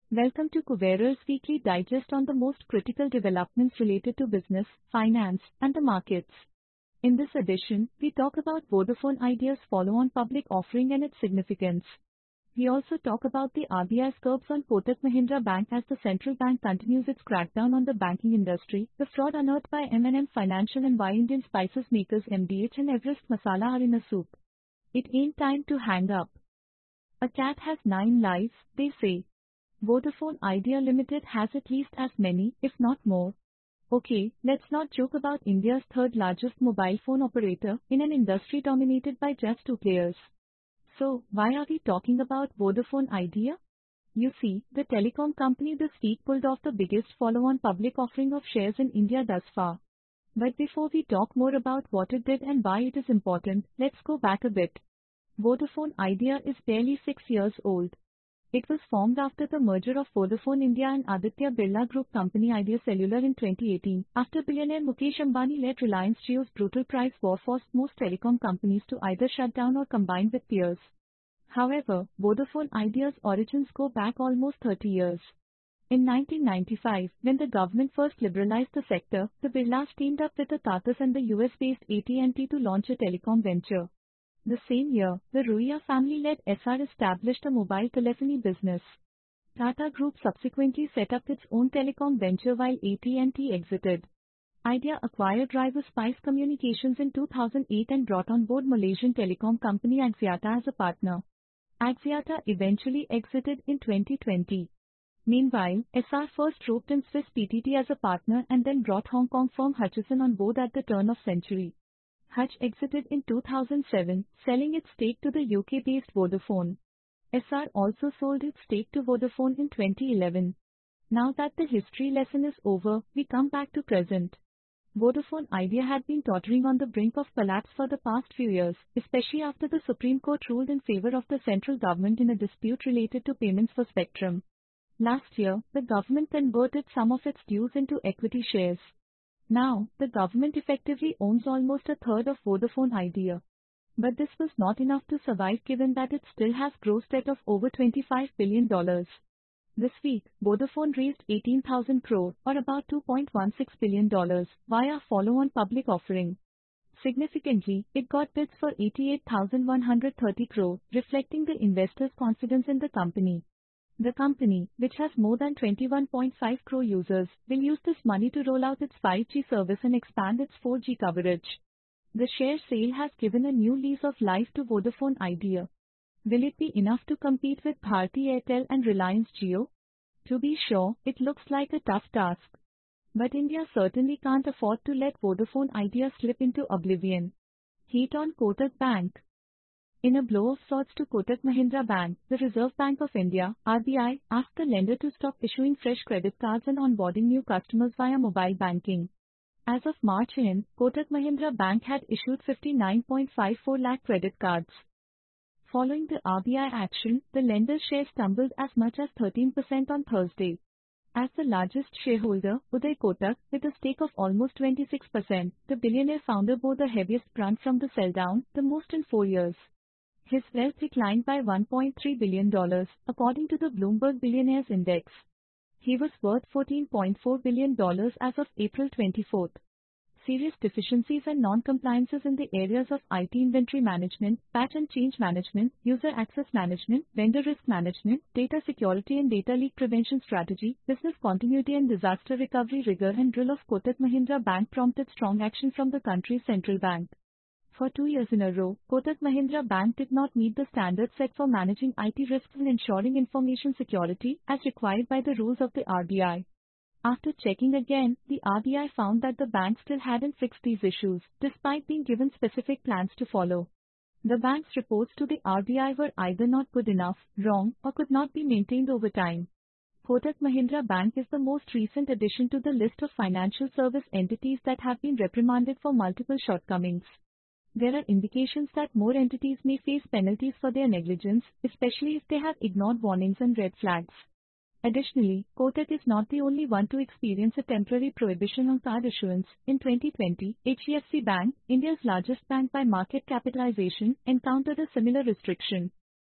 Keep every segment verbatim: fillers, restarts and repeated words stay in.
Welcome to Kuberer's weekly digest on the most critical developments related to business, finance, and the markets. In this edition, we talk about Vodafone Idea's follow-on public offering and its significance. We also talk about the R B I's curbs on Kotak Mahindra Bank as the central bank continues its crackdown on the banking industry, the fraud unearthed by M and M Financial, and why Indian spices makers M D H and Everest Masala are in a soup. It ain't time to hang up. A cat has nine lives, they say. Vodafone Idea Limited has at least as many, if not more. Okay, let's not joke about India's third largest mobile phone operator in an industry dominated by just two players. So, why are we talking about Vodafone Idea? You see, the telecom company this week pulled off the biggest follow-on public offering of shares in India thus far. But before we talk more about what it did and why it is important, let's go back a bit. Vodafone Idea is barely six years old. It was formed after the merger of Vodafone India and Aditya Birla Group company Idea Cellular in twenty eighteen, after billionaire Mukesh Ambani led Reliance Jio's brutal price war forced most telecom companies to either shut down or combine with peers. However, Vodafone Idea's origins go back almost thirty years. In nineteen ninety-five, when the government first liberalized the sector, the Birlas teamed up with the Tatas and the U S-based A T and T to launch a telecom venture. The same year, the Ruia family-led S R established a mobile telephony business. Tata Group subsequently set up its own telecom venture while A T and T exited. Idea acquired River Spice Communications in two thousand eight and brought on board Malaysian telecom company Axiata as a partner. Axiata eventually exited in twenty twenty. Meanwhile, S R first roped in Swiss P T T as a partner and then brought Hong Kong firm Hutchison on board at the turn of century. Hutch exited in two thousand seven, selling its stake to the U K-based Vodafone. S R also sold its stake to Vodafone in twenty eleven. Now that the history lesson is over, we come back to present. Vodafone Idea had been tottering on the brink of collapse for the past few years, especially after the Supreme Court ruled in favor of the central government in a dispute related to payments for spectrum. Last year, the government converted some of its dues into equity shares. Now, the government effectively owns almost a third of Vodafone Idea. But this was not enough to survive given that it still has gross debt of over twenty-five billion dollars. This week, Vodafone raised eighteen thousand crore, or about two point one six billion dollars, via follow-on public offering. Significantly, it got bids for eighty-eight thousand one hundred thirty crore, reflecting the investors' confidence in the company. The company, which has more than twenty-one point five crore users, will use this money to roll out its five G service and expand its four G coverage. The share sale has given a new lease of life to Vodafone Idea. Will it be enough to compete with Bharti Airtel and Reliance Jio? To be sure, it looks like a tough task. But India certainly can't afford to let Vodafone Idea slip into oblivion. Heat on Kotak Bank. In a blow of sorts to Kotak Mahindra Bank, the Reserve Bank of India, R B I, asked the lender to stop issuing fresh credit cards and onboarding new customers via mobile banking. As of March end, Kotak Mahindra Bank had issued fifty-nine point five four lakh credit cards. Following the R B I action, the lender's share stumbled as much as thirteen percent on Thursday. As the largest shareholder, Uday Kotak, with a stake of almost twenty-six percent, the billionaire founder bore the heaviest brunt from the sell-down, the most in four years. His wealth declined by one point three billion dollars, according to the Bloomberg Billionaires Index. He was worth fourteen point four billion dollars as of April twenty-fourth. Serious deficiencies and non-compliances in the areas of I T inventory management, patch and change management, user access management, vendor risk management, data security and data leak prevention strategy, business continuity and disaster recovery rigor and drill of Kotak Mahindra Bank prompted strong action from the country's central bank. For two years in a row, Kotak Mahindra Bank did not meet the standards set for managing I T risks and ensuring information security, as required by the rules of the R B I. After checking again, the R B I found that the bank still hadn't fixed these issues, despite being given specific plans to follow. The bank's reports to the R B I were either not good enough, wrong, or could not be maintained over time. Kotak Mahindra Bank is the most recent addition to the list of financial service entities that have been reprimanded for multiple shortcomings. There are indications that more entities may face penalties for their negligence, especially if they have ignored warnings and red flags. Additionally, Kotak is not the only one to experience a temporary prohibition on card issuance. In twenty twenty, H D F C Bank, India's largest bank by market capitalization, encountered a similar restriction.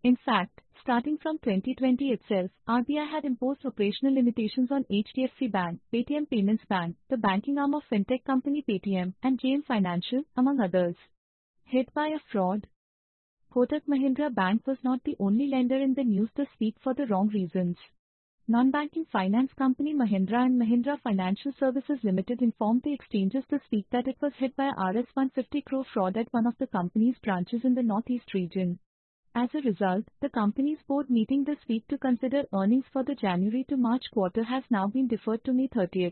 In fact, starting from twenty twenty itself, R B I had imposed operational limitations on H D F C Bank, Paytm Payments Bank, the banking arm of fintech company Paytm, and J M Financial, among others. Hit by a fraud? Kotak Mahindra Bank was not the only lender in the news this week for the wrong reasons. Non-banking finance company Mahindra and Mahindra Financial Services Limited informed the exchanges this week that it was hit by a one hundred fifty crore fraud at one of the company's branches in the northeast region. As a result, the company's board meeting this week to consider earnings for the January to March quarter has now been deferred to May thirtieth.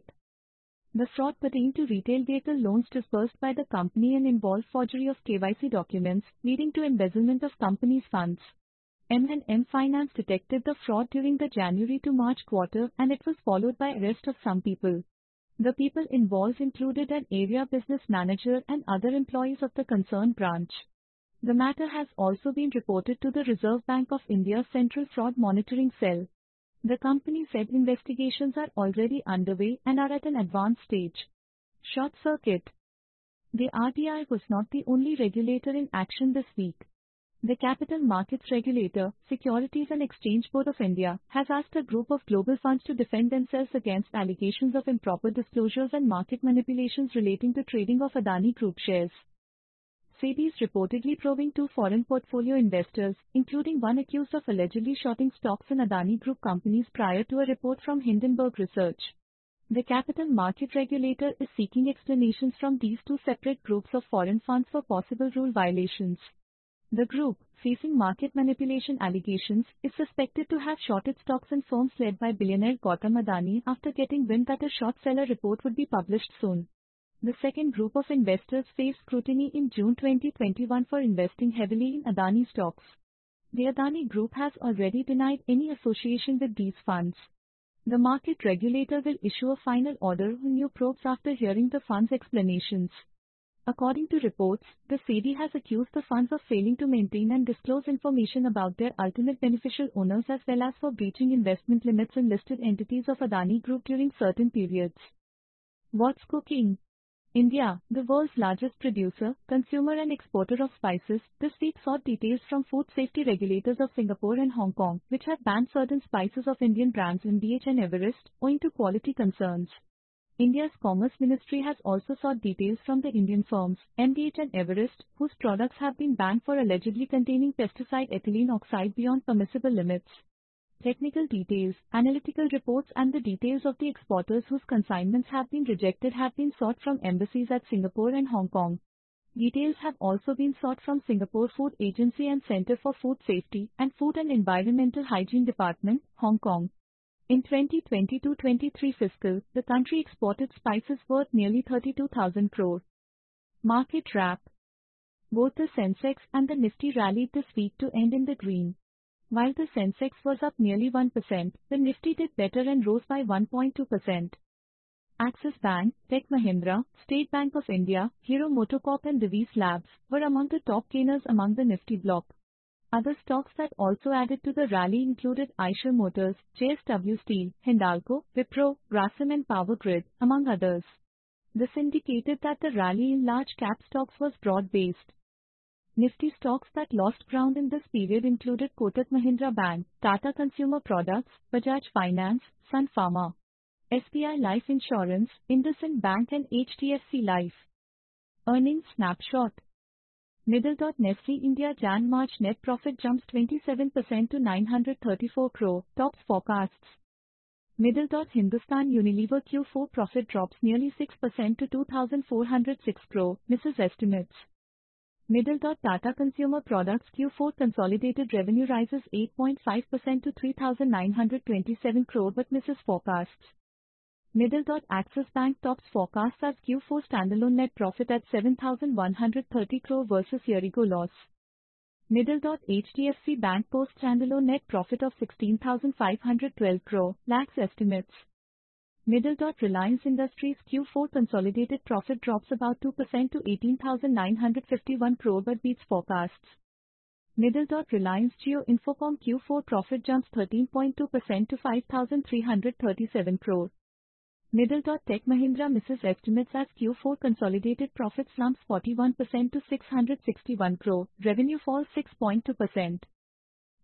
The fraud pertained to retail vehicle loans disbursed by the company and involved forgery of K Y C documents, leading to embezzlement of company's funds. M and M Finance detected the fraud during the January to March quarter, and it was followed by arrest of some people. The people involved included an area business manager and other employees of the concerned branch. The matter has also been reported to the Reserve Bank of India's Central Fraud Monitoring Cell. The company said investigations are already underway and are at an advanced stage. Short circuit. The R B I was not the only regulator in action this week. The Capital Markets Regulator, Securities and Exchange Board of India, has asked a group of global funds to defend themselves against allegations of improper disclosures and market manipulations relating to trading of Adani Group shares. SEBI is reportedly probing two foreign portfolio investors, including one accused of allegedly shorting stocks in Adani Group companies prior to a report from Hindenburg Research. The capital market regulator is seeking explanations from these two separate groups of foreign funds for possible rule violations. The group, facing market manipulation allegations, is suspected to have shorted stocks in firms led by billionaire Gautam Adani after getting wind that a short seller report would be published soon. The second group of investors faced scrutiny in June twenty twenty-one for investing heavily in Adani stocks. The Adani Group has already denied any association with these funds. The market regulator will issue a final order on new probes after hearing the fund's explanations. According to reports, the SEBI has accused the funds of failing to maintain and disclose information about their ultimate beneficial owners as well as for breaching investment limits in listed entities of Adani Group during certain periods. What's cooking? India, the world's largest producer, consumer and exporter of spices, this week sought details from food safety regulators of Singapore and Hong Kong, which have banned certain spices of Indian brands M D H and Everest, owing to quality concerns. India's Commerce Ministry has also sought details from the Indian firms, M D H and Everest, whose products have been banned for allegedly containing pesticide ethylene oxide beyond permissible limits. Technical details, analytical reports and the details of the exporters whose consignments have been rejected have been sought from embassies at Singapore and Hong Kong. Details have also been sought from Singapore Food Agency and Centre for Food Safety and Food and Environmental Hygiene Department, Hong Kong. In twenty twenty-two twenty-three fiscal, the country exported spices worth nearly thirty-two thousand crore. Market wrap. Both the Sensex and the Nifty rallied this week to end in the green. While the Sensex was up nearly one percent, the Nifty did better and rose by one point two percent. Axis Bank, Tech Mahindra, State Bank of India, Hero MotoCorp and Divi's Labs were among the top gainers among the Nifty block. Other stocks that also added to the rally included Eicher Motors, J S W Steel, Hindalco, Wipro, Grasim and Power Grid, among others. This indicated that the rally in large cap stocks was broad-based. Nifty stocks that lost ground in this period included Kotak Mahindra Bank, Tata Consumer Products, Bajaj Finance, Sun Pharma, S B I Life Insurance, IndusInd Bank and H D F C Life. Earnings snapshot. Middle. Nestle India Jan-March net profit jumps twenty-seven percent to nine hundred thirty-four crore, tops forecasts. Middle. Hindustan Unilever Q four profit drops nearly six percent to two thousand four hundred six crore, misses estimates. Middle. Tata Consumer Products Q four consolidated revenue rises eight point five percent to three thousand nine hundred twenty-seven crore but misses forecasts. Middle. Axis Bank tops forecasts as Q four standalone net profit at seven thousand one hundred thirty crore versus year-ago loss. Middle. H D F C Bank posts standalone net profit of sixteen thousand five hundred twelve crore, lags estimates. Middle. Reliance Industries Q four consolidated profit drops about two percent to eighteen thousand nine hundred fifty-one crore but beats forecasts. Middle. Reliance Jio Infocomm Q four profit jumps thirteen point two percent to five thousand three hundred thirty-seven crore. Middle. Tech Mahindra misses estimates as Q four consolidated profit slumps forty-one percent to six hundred sixty-one crore, revenue falls six point two percent.